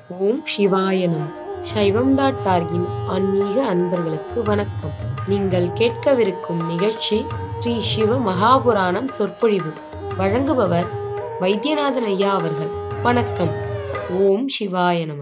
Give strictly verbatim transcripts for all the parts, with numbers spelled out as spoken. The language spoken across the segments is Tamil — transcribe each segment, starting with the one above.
ஓம் சிவாய நம. சைவம் டாட் டார்கின் ஆன்மீக அன்பர்களுக்கு வணக்கம். நீங்கள் கேட்கவிருக்கும் நிகழ்ச்சி ஸ்ரீ சிவ மகாபுராணம் சொற்பொழிவு. வழங்குபவர் வைத்தியநாதன் ஐயா அவர்கள். வணக்கம். ஓம் சிவாய நம.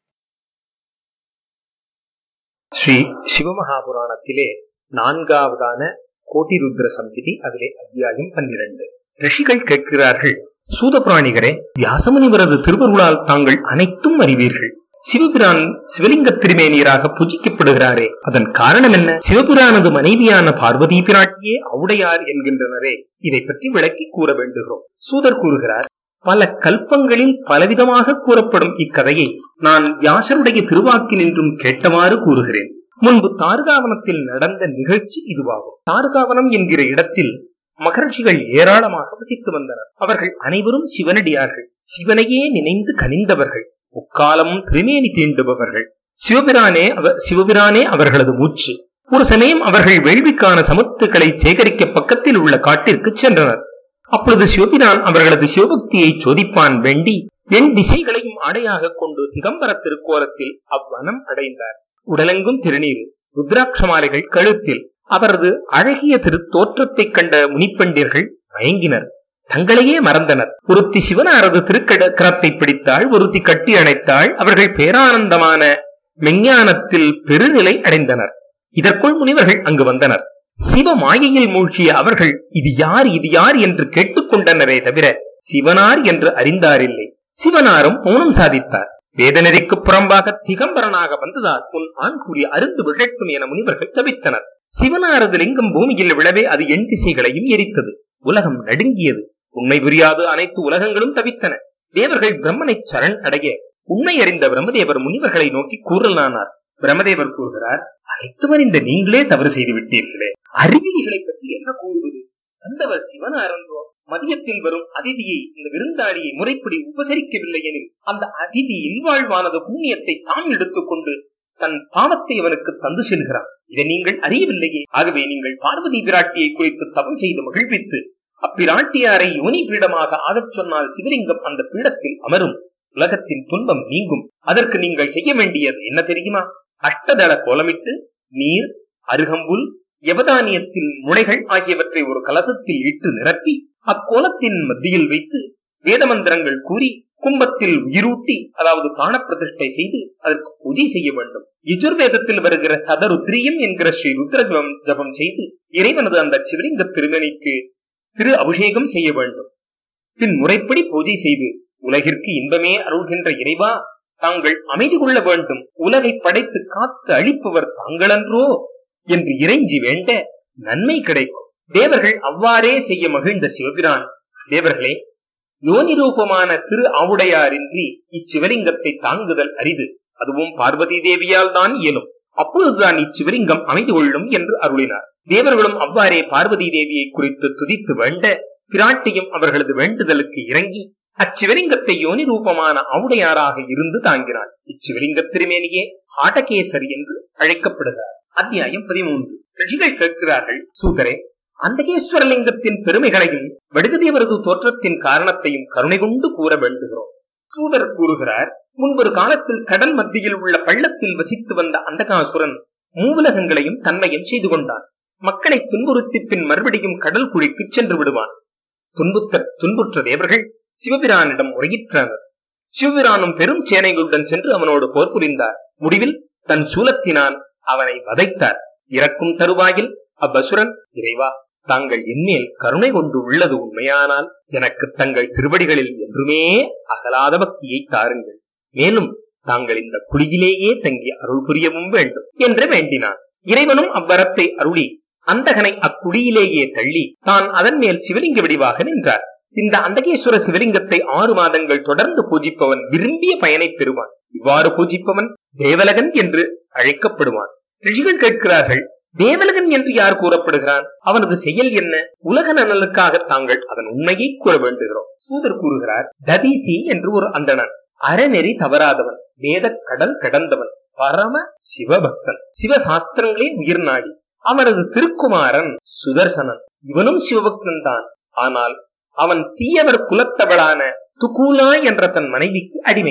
ஸ்ரீ சிவமகாபுராணத்திலே நான்காவதான கோட்டி ருத்ர சம்ஹிதி, அதிலே அத்தியாயம் பன்னிரண்டு. ரிஷிகள் கேட்கிறார்கள், சூதபுராணிகரே, வியாசமுனிவரது திருவருளால் தாங்கள் அனைத்தும் அறிவீர்கள். சிவபிரான் சிவலிங்க திருமேனியராக பூஜிக்கப்படுகிறாரே, அதன் காரணம் என்ன? சிவபிரானது மனைவியான பார்வதி பிராட்டியே அவுடையார் என்கின்றனரே, இதை பற்றி விளக்கி கூற வேண்டுகிறோம். சூதர் கூறுகிறார், பல கல்பங்களில் பலவிதமாக கூறப்படும் இக்கதையை நான் வியாசருடைய திருவாக்கினின்றும் கேட்டவாறு கூறுகிறேன். முன்பு தார்காவனத்தில் நடந்த நிகழ்ச்சி இதுவாகும். தார்காவனம் என்கிற இடத்தில் மகர்ஷிகள் ஏராளமாக வசித்து வந்தனர். அவர்கள் அனைவரும் சிவனடியார்கள், சிவனையே நினைந்து கனிந்தவர்கள், முக்காலமும் திருமேனி தீண்டுபவர்கள். சிவபிரானே சிவபிரானே அவர்களது மூச்சு. ஒரு சமயம் அவர்கள் வேள்விக்கான சமத்துக்களை சேகரிக்க பக்கத்தில் உள்ள காட்டிற்கு சென்றனர். அப்பொழுது சிவபிரான் அவர்களது சிவபக்தியை சோதிப்பான் வேண்டி எண் திசைகளையும் ஆடையாக கொண்டு திகம்பர திருக்கோலத்தில் அவ்வனம் அடைந்தார். உடலெங்கும் திருநீர், ருத்ராட்சமாலைகள் கழுத்தில். அவரது அழகிய திரு தோற்றத்தை கண்ட முனிப்பெண்டிர்கள் மயங்கினர், தங்களையே மறந்தனர். ஒருத்தி சிவனாரது திருக்கரத்தை பிடித்தாள், ஒருத்தி கட்டி அணைத்தாள். அவர்கள் பேரானந்தமான மெஞ்ஞானத்தில் பெருநிலை அடைந்தனர். இதற்குள் முனிவர்கள் அங்கு வந்தனர். சிவ மாயையில் மூழ்கிய அவர்கள் இது யார் இது யார் என்று கேட்டுக்கொண்டனரே தவிர சிவனார் என்று அறிந்தாரில்லை. சிவனாரும் மௌனம் சாதித்தார். வேதநெறிக்கு புறம்பாக திகம்பரனாக வந்ததால் உன் ஆண் கூறி அருந்து விழட்டும் என முனிவர்கள் தவித்தனர். சிவனாரது லிங்கம் பூமியில் விழவே அது எண் திசைகளையும் எரித்தது. உலகம் நடுங்கியது. உண்மை புரியாது அனைத்து உலகங்களும் தவித்தன. தேவர்கள் பிரம்மனை சரண் அடைய உண்மை அறிந்த பிரம்மதேவர் முனிவர்களை நோக்கி கூறலானார். பிரம்மதேவர் கூறுகிறார், அனைத்தும் அறிந்த நீங்களே தவறு செய்து விட்டீர்களே, அறிவிலிகளை பற்றி என்ன கூறுவது? வந்தவர் சிவனாரன்றோ? மதியத்தில் வரும் அதிதியை, இந்த விருந்தாளியை முறைப்படி உபசரிக்கவில்லை எனில் அந்த அதிதி இல்வாழ்வானது புண்ணியத்தை தான் எடுத்துக்கொண்டு தன் பாவத்தை அவனுக்கு தந்து செல்கிறான். இதை நீங்கள் அறியவில்லையே. ஆகவே நீங்கள் பார்வதி பிராட்டியை குறித்து தவம் செய்து மகிழ்வித்து அப்பிராட்டியாரை யோனி பீடமாக ஆகச் சொன்னால் சிவலிங்கம் அந்த பீடத்தில் அமரும், உலகத்தின் துன்பம் நீங்கும். அதற்கு நீங்கள் செய்ய வேண்டியது என்ன தெரியுமா? அஷ்டதள கோலமிட்டு நீர், அருகம்புல், யவதானியத்தில் முளைகள் ஆகியவற்றை ஒரு கலசத்தில் இட்டு நிரப்பி அக்கோலத்தின் மத்தியில் வைத்து வேத மந்திரங்கள் கூறி கும்பத்தில் உயிரூட்டி, அதாவது பிராண பிரதிஷ்டை செய்து அதற்கு பூஜை செய்ய வேண்டும். யஜுர்வேதத்தில் வருகிற சதருத்ரியம் என்கிற ஸ்ரீ ருத்ர ஜபம் செய்து இறைவனது அந்த சிவலிங்க திருமணிக்கு திரு அபிஷேகம் செய்ய வேண்டும். பின் முறைப்படி பூஜை செய்து உலகிற்கு இன்பமே அருள்கின்ற இறைவா, தாங்கள் அமைதி கொள்ள வேண்டும், உலகை படைத்து காத்து அழிப்பவர் தாங்களன்றோ என்று இறைஞ்சி வேண்ட நன்மை கிடைக்கும். தேவர்கள் அவ்வாறே செய்ய மகிழ்ந்த சிவபிரான், தேவர்களே, யோனி ரூபமான திரு ஆவுடையாரின்றி இச்சிவலிங்கத்தை தாங்குதல் அரிது, அதுவும் பார்வதி தேவியால் தான் இயலும். அப்பொழுதுதான் இச்சிவலிங்கம் அமைந்து கொள்ளும் என்று அருளினார். தேவர்களும் அவ்வாறே பார்வதி தேவியை குறித்து துதித்து வேண்ட பிராட்டியும் அவர்களது வேண்டுதலுக்கு இறங்கி அச்சிவலிங்கத்தை யோனி ரூபமான ஆவுடையாராக இருந்து தாங்கினார். இச்சிவலிங்க திருமேனியே ஆட்டகேசரி என்று அழைக்கப்படுகிறார். அத்தியாயம் பதிமூன்று. ரிஷிகள் கேட்கிறார்கள், சூதரே, அந்தகேஸ்வரலிங்கத்தின் பெருமைகளையும் வடுகதேவரது தோற்றத்தின் காரணத்தையும் கருணை கொண்டு கூற வேண்டுகிறோம். சூதர் கூறுகிறார், முன்பொரு காலத்தில் கடல் மத்தியில் உள்ள பள்ளத்தில் வசித்து வந்த அந்தகாசுரன் மூவுலகங்களையும் தன்மையும் செய்து கொண்டான். மக்களை துன்புறுத்தி பின் மறுபடியும் கடல் குழிக்கு சென்று விடுவான். துன்புத்த துன்புற்ற தேவர்கள் சிவபிரானிடம் முறையிற்றனர். சிவபிரானும் பெரும் சேனைகளுடன் சென்று அவனோடு போர் புரிந்தார். முடிவில் தன் சூலத்தினான் அவனை வதைத்தார். இறக்கும் தருவாயில் அவ்வசுரன், இறைவா, தாங்கள் என்மேல் கருணை கொண்டு உள்ளது உண்மையானால் எனக்கு தங்கள் திருவடிகளில் என்றுமே அகலாத பக்தியை தாருங்கள். மேலும் தாங்கள் இந்த குழியிலேயே தங்கி அருள் புரியவும் வேண்டும் என்று வேண்டினான். இறைவனும் அவ்வரத்தை அருளி அந்தகனை அக்குழியிலேயே தள்ளி தான் அதன் மேல் சிவலிங்க வடிவாக நின்றார். இந்த அந்தகேஸ்வர சிவலிங்கத்தை ஆறு மாதங்கள் தொடர்ந்து பூஜிப்பவன் விரும்பிய பயனை பெறுவான். இவ்வாறு பூஜிப்பவன் தேவலகன் என்று அழைக்கப்படுவான். ரிஷிகள் கேட்கிறார்கள், தேவலகன் என்று யார் கூறப்படுகிறான்? அவனது செயல் என்ன? உலக நலனுக்காக தாங்கள் அதன் உண்மையை கூற வேண்டுகிறோம். சூதர் கூறுகிறார், ததீசி என்று ஒரு அந்தணன், அறநெறி தவறாதவன், வேத கடல் கடந்தவன், பரம சிவபக்தன், சிவசாஸ்திரங்களே உயிர் நாடி. அவனது திருக்குமாரன் சுதர்சனன். இவனும் சிவபக்தன் தான். ஆனால் அவன் தீயவர் குலத்தவளான துகூலா என்ற தன் மனைவிக்கு அடிமை.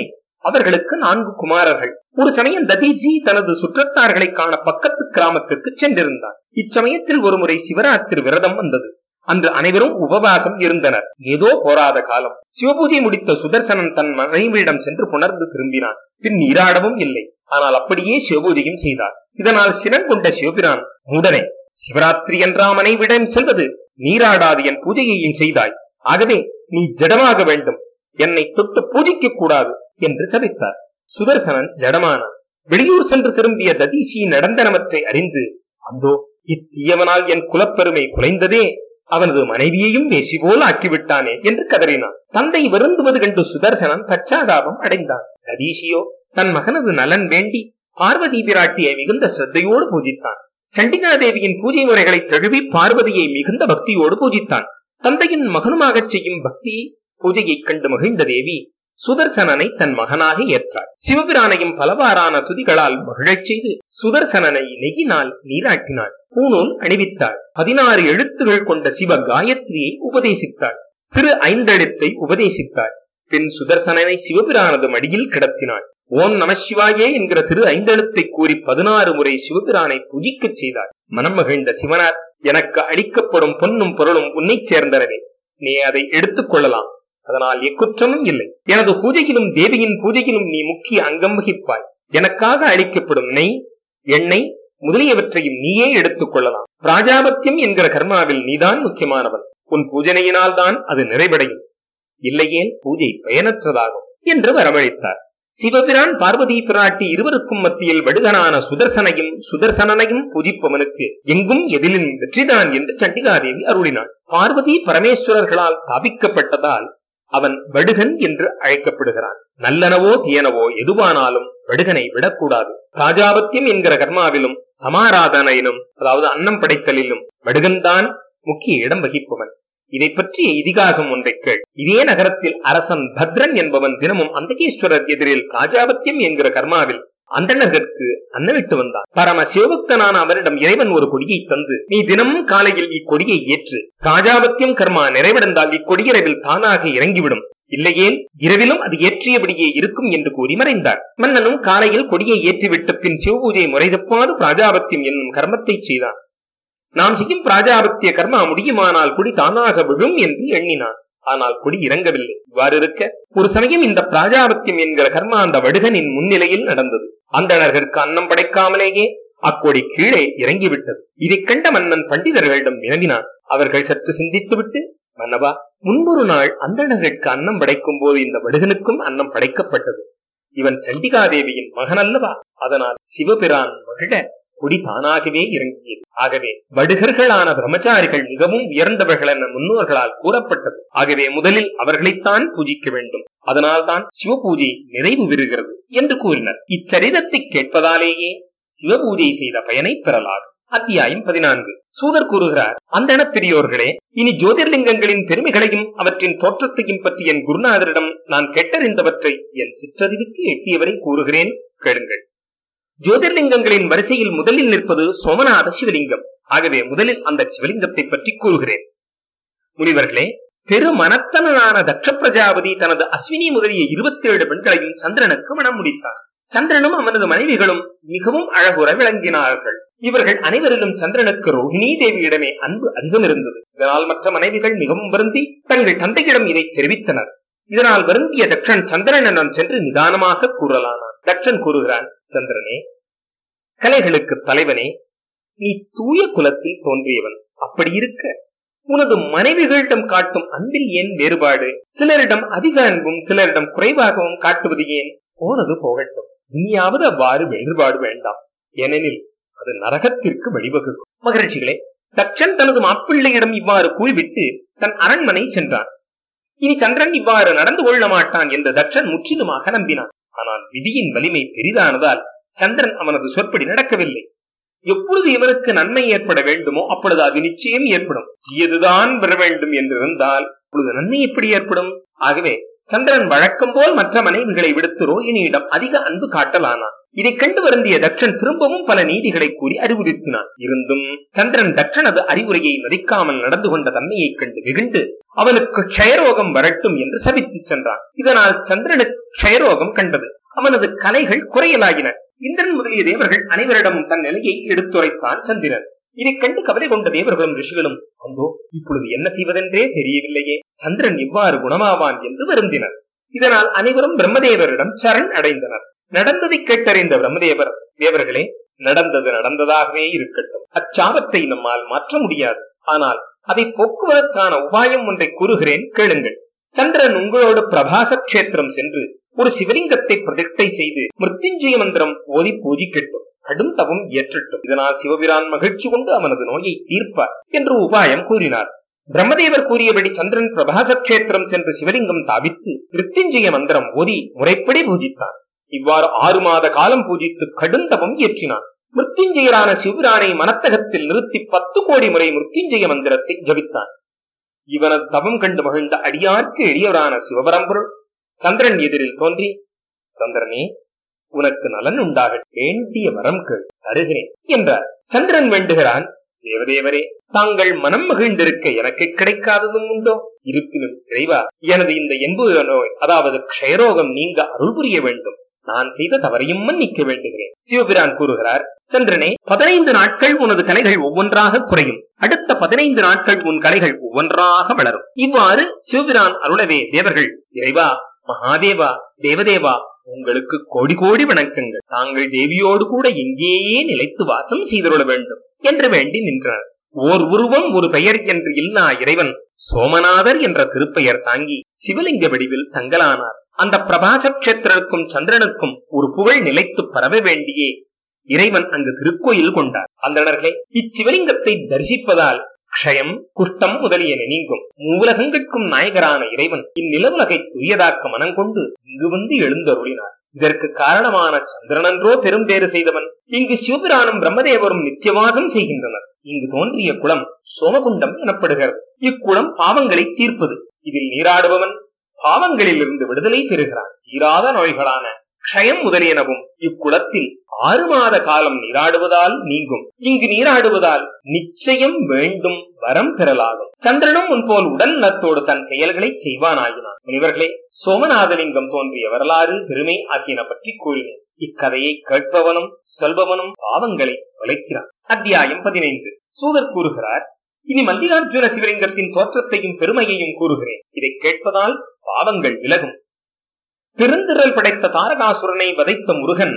அவர்களுக்கு நான்கு குமாரர்கள். ஒரு சமயம் ததீசி தனது சுற்றத்தார்களை காண பக்கத்து கிராமத்திற்கு சென்றிருந்தார். இச்சமயத்தில் ஒருமுறை சிவராத்திரி விரதம் வந்தது. அன்று அனைவரும் உபவாசம் இருந்தனர். ஏதோ போராத காலம். சிவபூஜை முடித்த சுதர்சனன் தன் மனைவியிடம் சென்று புணர்ந்து திரும்பினான். பின் நீராடவும் இல்லை. ஆனால் அப்படியே சிவபூஜையும் செய்தார். இதனால் சினம் கொண்ட சிவபிரான், மூடனே, சிவராத்திரி என்றா மனைவிடம் செல்வது? நீராடாது என் பூஜையையும் செய்தாய். ஆகவே நீ ஜடமாக வேண்டும், என்னை தொட்டு பூஜிக்க கூடாது என்று சபித்தார். சுதர்சனன் ஜடமானான். வெளியூர் சென்று திரும்பிய ததீசியின் நடந்தனவற்றை அறிந்து, அந்தோ இத்தீயவனால் என் குலப்பெருமை குலைந்ததே, அவனது மனைவியையும் வேசி போல் ஆக்கிவிட்டானே என்று கதறினான். தந்தை வருந்துவது கண்டு சுதர்சனன் பச்சாதாபம் அடைந்தான். ததீசியோ தன் மகனது நலன் வேண்டி பார்வதி பிராட்டியை மிகுந்த ஸ்ரத்தையோடு பூஜித்தான். சண்டிகாதேவியின் பூஜை முறைகளை தழுவி பார்வதியை மிகுந்த பக்தியோடு பூஜித்தான். தந்தையின் மகனுமாக செய்யும் பக்தி பூஜையை கண்டு மகிழ்ந்த தேவி சுதர்சனனை தன் மகனாக ஏற்றாள். சிவபிரானையும் பலவாறான துதிகளால் மகிழச் செய்து சுதர்சனனை நெகினால் நீராட்டினாள். பூணூல் அணிவித்தாள். பதினாறு எழுத்துகள் கொண்ட சிவ காயத்ரியை உபதேசித்தாள். திரு ஐந்தெழுத்தை உபதேசித்தாள். பின் சுதர்சனனை சிவபிரானது மடியில் கிடத்தினாள். ஓம் நம சிவாயே என்கிற திரு ஐந்தெழுத்தை கூறி பதினாறு முறை சிவபிரானை பூஜிக்க செய்தாள். மனம் மகிழ்ந்த சிவனார், எனக்கு அளிக்கப்படும் பொன்னும் பொருளும் உன்னை சேர்ந்தனவே, நீ அதை எடுத்துக் கொள்ளலாம், அதனால் எக்குற்றமும் இல்லை. எனது பூஜையிலும் தேவியின் பூஜையிலும் நீ முக்கிய அங்கம் வகிப்பாய். எனக்காக அளிக்கப்படும் நெய், எண்ணெய் முதலியவற்றையும் நீயே எடுத்துக் கொள்ளலாம். பிராஜாபத்தியம் என்கிற கர்மாவில் நீதான் முக்கியமானவன். உன் பூஜனையினால் தான் அது நிறைவடையும், இல்லையேல் பூஜை பயனற்றதாகும் என்று வரவழைத்தார். சிவபிரான் பார்வதி பிராட்டி இருவருக்கும் மத்தியில் வடுகனான சுதர்சனையும் சுதர்சனனையும் பூஜிப்பவனுக்கு எங்கும் எதிலும் வெற்றிதான் என்று சண்டிகாதேவி அருளினாள். பார்வதி பரமேஸ்வரர்களால் ஸ்தாபிக்கப்பட்டதால் அவன் வடுகன் என்று அழைக்கப்படுகிறான். நல்லனவோ தீயனவோ எதுவானாலும் வடுகனை விடக்கூடாது. ராஜாபத்தியம் என்கிற கர்மாவிலும் சமாராதனையிலும், அதாவது அன்னம் படைத்தலிலும் வடுகன்தான் முக்கிய இடம் வகிப்பவன். இதை பற்றிய இதிகாசம் ஒன்றை கேள். இதே நகரத்தில் அரசன் பத்ரன் என்பவன் தினமும் அந்தகேஸ்வரர் எதிரில் ராஜாபத்தியம் என்கிற கர்மாவில் அந்தணர்களுக்கு அன்னவிட்டு வந்தான். பரம சிவபக்தனான அவனிடம் இறைவன் ஒரு கொடியை தந்து, நீ தினமும் காலையில் இக்கொடியை ஏற்று, ராஜாபத்தியம் கர்மா நிறைவடைந்தால் இக்கொடியிரவில் தானாக இறங்கிவிடும், இல்லையேல் இரவிலும் அது ஏற்றியபடியே இருக்கும் என்று கூறி மறைந்தார். மன்னனும் காலையில் கொடியை ஏற்றிவிட்ட பின் சிவபூஜை முறை தப்பாது பிராஜாபத்தியம் என்னும் கர்மத்தை செய்தான். நாம் செய்யும் பிராஜாபத்திய கர்மா முடியுமானால் கொடி தானாக விழும் என்று எண்ணினான். ஆனால் கொடி இறங்கவில்லை. இவ்வாறு இருக்க ஒரு சமயம் இந்த பிராஜாபத்தியம் என்கிற கர்மா அந்த வடுகனின் முன்னிலையில் நடந்தது. அந்தணர்களுக்கு அன்னம் படைக்காமலேயே அக்கொடி கீழே இறங்கிவிட்டது. இதை கண்ட மன்னன் பண்டிதர்களிடம் வினவினான். அவர்கள் சற்று சிந்தித்துவிட்டு, மன்னவா, முன்பொரு நாள் அந்தணர்களுக்கு அன்னம் படைக்கும் போது இந்த வடுகனுக்கும் அன்னம் படைக்கப்பட்டது. இவன் சண்டிகாதேவியின் மகன் அல்லவா, அதனால் சிவபிரான் மகிழ கொடி தானாகவே இறங்கியது. ஆகவே வடுகர்களான பிரம்மச்சாரிகள் மிகவும் உயர்ந்தவர்கள் என முன்னோர்களால் கூறப்பட்டது. ஆகவே முதலில் அவர்களைத்தான் பூஜிக்க வேண்டும், அதனால்தான் சிவபூஜை நிறைவு பெறுகிறது என்று கூறினர். இச்சரிதத்தை கேட்பதாலேயே சிவபூஜை செய்த பயனை பெறலாம். அத்தியாயம் பதினான்கு. சூதர் கூறுகிறார், அந்தண பெரியோர்களே, இனி ஜோதிர்லிங்கங்களின் பெருமைகளையும் அவற்றின் தோற்றத்தையும் பற்றி என் குருநாதரிடம் நான் கேட்டறிந்தவற்றை என் சிற்றறிவுக்கு எட்டியவரை கூறுகிறேன், கேளுங்கள். ஜோதிர்லிங்கங்களின் வரிசையில் முதலில் நிற்பது சோமநாத சிவலிங்கம். ஆகவே முதலில் அந்த சிவலிங்கத்தை பற்றி கூறுகிறேன். முனிவர்களே, பெரு மனத்தனான தட்ச பிரஜாபதி தனது அஸ்வினி முதலிய இருபத்தி ஏழு பெண்களையும் சந்திரனுக்கு மணம் முடித்தார். சந்திரனும் அவனது மனைவிகளும் மிகவும் அழகுற விளங்கினார்கள். இவர்கள் அனைவரிலும் சந்திரனுக்கு ரோஹிணி தேவியிடமே அன்பு அதிகம் இருந்தது. இதனால் மற்ற மனைவிகள் மிகவும் வருந்தி தங்கள் தந்தையிடம் இதை தெரிவித்தனர். இதனால் வருந்திய தட்சன் சந்திரனிடம் சென்று நிதானமாக கூறலானான். தட்சன் கூறுகிறான், சந்திரனே, கலைகளுக்கு தலைவனே, நீ தூய குலத்தில் தோன்றியவன். அப்படி இருக்க உனது மனைவிகளிடம் காட்டும் அன்பில் ஏன் வேறுபாடு? சிலரிடம் அதிக அன்பும் சிலரிடம் குறைவாகவும் காட்டுவது ஏன்? போனது போகட்டும், இனியாவது அவ்வாறு வேறுபாடு வேண்டாம், ஏனெனில் அது நரகத்திற்கு வழிவகுக்கும். மகிழ்ச்சிகளே, தட்சன் தனது மாப்பிள்ளையிடம் இவ்வாறு கூறிவிட்டு தன் அரண்மனை சென்றான். இனி சந்திரன் இவ்வாறு நடந்து கொள்ள மாட்டான் என்று தட்சன் முற்றிலுமாக நம்பினான். ஆனால் விதியின் வலிமை பெரிதானதால் சந்திரன் அவனது சொற்படி நடக்கவில்லை. எப்பொழுது இவனுக்கு நன்மை ஏற்பட வேண்டுமோ அப்பொழுது அது நிச்சயம் ஏற்படும். தீயதுதான் பெற வேண்டும் என்று இருந்தால் அப்பொழுது நன்மை எப்படி ஏற்படும்? ஆகவே சந்திரன் வழக்கம் போல் மற்ற மனைவிகளை விடுத்து ரோகிணியிடம் அதிக அன்பு காட்டலானான். இதை கண்டு வருந்திய தட்சன் திரும்பவும் பல நீதிகளை கூறி அறிவுறுத்தினான். இருந்தும் சந்திரன் தட்சனது அறிவுரையை மதிக்காமல் நடந்து கொண்ட தன்மையை கண்டு வெகுண்டு அவனுக்கு க்ஷயரோகம் வரட்டும் என்று சபித்து சென்றான். இதனால் சந்திரனுக்கு க்ஷயரோகம் கண்டது. அவனது கலைகள் குறையலாகின. இந்திரன் முதலிய தேவர்கள் அனைவரிடமும் தன் நிலையை எடுத்துரைத்தான் சந்திரன். இதை கண்டு கவலை கொண்ட தேவர்களும் ரிஷிகளும், அந்தோ இப்பொழுது என்ன செய்வதென்றே தெரியவில்லையே, சந்திரன் இவ்வாறு குணமாவான் என்று வருந்தினர். இதனால் அனைவரும் பிரம்மதேவரிடம் சரண் அடைந்தனர். நடந்ததை கேட்டறிந்த பிரம்மதேவர், தேவர்களே, நடந்தது நடந்ததாகவே இருக்கட்டும். அச்சாபத்தை நம்மால் மாற்ற முடியாது. ஆனால் அதை போக்குவதற்கான உபாயம் ஒன்றை கூறுகிறேன், கேளுங்கள். சந்திரன் உங்களோடு பிரபாச கஷேத்திரம் சென்று ஒரு சிவலிங்கத்தை பிரதிஷ்டை செய்து மிருத்யுஞ்சய மந்திரம் ஓதி பூஜிக்கட்டும், கடும் தவம் இயற்றட்டும். இதனால் சிவபிரான் மகிழ்ச்சி கொண்டு அவனது நோயை தீர்ப்பார் என்று உபாயம் கூறினார். பிரம்மதேவர் கூறியபடி சந்திரன் பிரபாச கஷேத்திரம் சென்று சிவலிங்கம் தாவித்து மிருத்யுஞ்சய மந்திரம் ஓதி முறைப்படி பூஜித்தான். இவ்வாறு ஆறு மாத காலம் பூஜித்து கடும் தவம் இயற்றினான். மிருத்யுஞ்சயரான சிவபிரானை மனத்தகத்தில் நிறுத்தி பத்து கோடி முறை மிருத்யுஞ்சய மந்திரத்தை ஜபித்தான். இவனது தவம் கண்டு மகிழ்ந்த அடியார்க்கு எளியவரான சிவபரம்பொருள் சந்திரன் எதிரில் தோன்றி, சந்திரனே, உனக்கு நலன் உண்டாக வேண்டிய வரம் கேள், தருகிறேன் என்றார். சந்திரன் வேண்டுகிறான், தேவதேவரே, தாங்கள் மனம் மகிழ்ந்திருக்க எனக்கு கிடைக்காததும் உண்டோ? இருப்பினும் இறைவா, எனது இந்த என்பு நோய், அதாவது க்ஷயரோகம் நீங்க அருள் புரிய வேண்டும். நான் செய்த தவறையும் மன்னிக்க வேண்டுகிறேன். சிவபிரான் கூறுகிறார், சந்திரனே, பதினைந்து நாட்கள் உனது கலைகள் ஒவ்வொன்றாக குறையும். அடுத்த பதினைந்து நாட்கள் உன் கலைகள் ஒவ்வொன்றாக வளரும். இவ்வாறு சிவபிரான் அருளவே தேவர்கள், இறைவா, மகாதேவா, தேவதேவா, உங்களுக்கு கோடி கோடி வணக்கங்கள். தாங்கள் தேவியோடு கூட எங்கேயே நிலைத்து வாசம் செய்துள்ள வேண்டும் என்று வேண்டி நின்றனர். ஓர் உருவம் ஒரு பெயர் என்று இல்லா இறைவன் சோமநாதர் என்ற திருப்பெயர் தாங்கி சிவலிங்க வடிவில் தங்கலானார். அந்த பிரபாச கஷேத்திரனுக்கும் சந்திரனுக்கும் ஒரு புகழ் நிலைத்து பரவ வேண்டியே இறைவன் அங்கு திருக்கோயில் கொண்டார். அந்தணர்களே, இச்சிவலிங்கத்தை தரிசிப்பதால் க்ஷயம், குஷ்டம் முதலியன நீங்கும். மூலகங்களுக்கும் நாயகரான இறைவன் இந்நிலவுலகை துரியதாக்க மனம் கொண்டு இங்கு வந்து எழுந்தருளினார். இதற்கு காரணமான சந்திரனன்றோ பெரும் பேறு செய்தவன். இங்கு சிவபிரானும் பிரம்மதேவரும் நித்தியவாசம் செய்கின்றனர். இங்கு தோன்றிய குளம் சோமகுண்டம் எனப்படுகிறது. இக்குளம் பாவங்களை தீர்ப்பது. இதில் நீராடுபவன் பாவங்களில் இருந்து விடுதலை பெறுகிறான். தீராத நோய்களான க்ஷயம் முதலியனவும் இக்குளத்தில் ஆறு மாத காலம் நீராடுவதால் நீங்கும். இங்கு நீராடுவதால் நிச்சயம் வேண்டும் வரம் பெறலாகும். சந்திரனும் முன்போல் உடல் நலத்தோடு தன் செயல்களை செய்வானாகினான். முனிவர்களே, சோமநாதலிங்கம் தோன்றிய வரலாறு, பெருமை ஆகியன பற்றி கூறினேன். இக்கதையை கேட்பவனும் சொல்பவனும் பாவங்களை தொலைக்கிறான். அத்தியாயம் பதினைந்து. சூதர் கூறுகிறார், இனி மல்லிகார்ஜுன சிவலிங்கத்தின் தோற்றத்தையும் பெருமையையும் கூறுகிறேன். இதை கேட்பதால் பாவங்கள் விலகும். பெருந்திரல் படைத்த தாரகாசுரனை வதைத்த முருகன்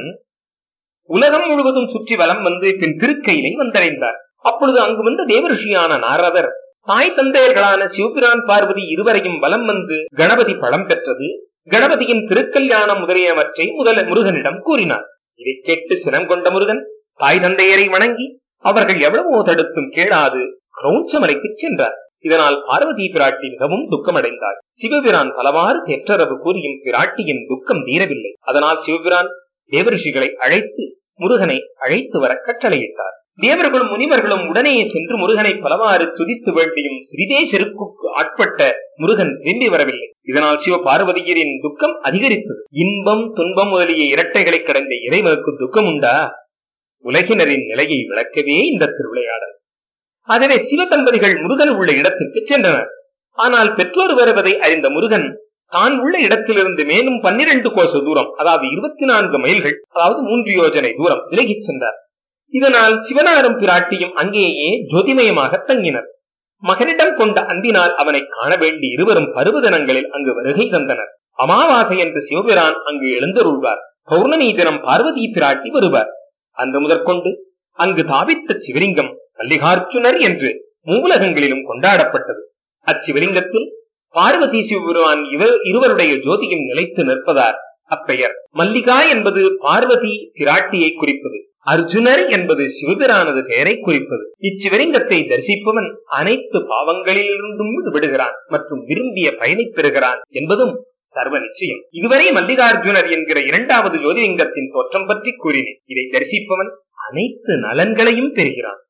உலகம் முழுவதும் சுற்றி வலம் வந்து பின் திருக்கையிலை வந்தடைந்தார். அப்பொழுது அங்கு வந்த தேவரிஷியான நாரதர் தாய் தந்தையர்களான சிவபிரான் பார்வதி இருவரையும் வலம் வந்து கணபதி பழம் பெற்றது, கணபதியின் திருக்கல்யாணம் முதலியவற்றை முதல முருகனிடம் கூறினார். இதை கேட்டு சினம் கொண்ட முருகன் தாய் தந்தையரை வணங்கி அவர்கள் எவ்வளவோ தடுத்தும் கேளாது கிரௌஞ்சமலைக்கு சென்றார். இதனால் பார்வதி பிராட்டி மிகவும் துக்கமடைந்தாள். சிவபிரான் பலவாறு தெற்றரவு கூறியும் பிராட்டியின் துக்கம் தீரவில்லை. அதனால் சிவபிரான் தேவரிஷிகளை அழைத்து முருகனை அழைத்து வர கட்டளையிட்டார். தேவர்களும் முனிவர்களும் உடனே சென்று முருகனை பலவாறு துதித்து வேண்டியும் சிறிதே செருக்குக்கு ஆட்பட்ட முருகன் திரும்பி வரவில்லை. இதனால் சிவ பார்வதியரின் துக்கம் அதிகரித்தது. இன்பம் துன்பம் முதலிய இரட்டைகளை கடந்த இறைவனுக்கு துக்கம் உண்டா? உலகினரின் நிலையை விளக்கவே இந்த திருவிளையாடல். ஆகவே சிவ தம்பதிகள் முருகன் உள்ள இடத்திற்கு சென்றனர். ஆனால் பெற்றோர் வருவதை அறிந்த முருகன் தான் உள்ள இடத்திலிருந்து மேலும் பன்னிரண்டு கோச தூரம், அதாவது இருபத்தி நான்கு மைல்கள், அதாவது மூன்று யோஜனை தூரம் விலகிச் சென்றார். இதனால் சிவனாரும் பிராட்டியும் அங்கேயே ஜோதிமயமாக தங்கினர். மகனிடம் கொண்ட அன்பினால் அவனை காண வேண்டி இருவரும் பருவதனங்களில் அங்கு வருகை தந்தனர். அமாவாசை என்று சிவபிரான் அங்கு எழுந்தருள்வார். பௌர்ணமி தினம் பார்வதி பிராட்டி வருவார். அன்று முதற்கொண்டு அங்கு தாவித்த சிவலிங்கம் மல்லிகார்ஜுனர் என்று மூலகங்களிலும் கொண்டாடப்பட்டது. அச்சிவலிங்கத்தில் பார்வதி சிவபெருமான் இவர் இருவருடைய ஜோதியும் நிலைத்து நிற்பதார் அப்பெயர். மல்லிகா என்பது பார்வதி பிராட்டியை குறிப்பது, அர்ஜுனர் என்பது சிவபிரானது பெயரை குறிப்பது. இச்சிவலிங்கத்தை தரிசிப்பவன் அனைத்து பாவங்களிலிருந்தும் விடுகிறான் மற்றும் விரும்பிய பயனை பெறுகிறான் என்பதும் சர்வ நிச்சயம். இதுவரை மல்லிகார்ஜுனர் என்கிற இரண்டாவது ஜோதிலிங்கத்தின் தோற்றம் பற்றி கூறினேன். இதை தரிசிப்பவன் அனைத்து நலன்களையும் பெறுகிறான்.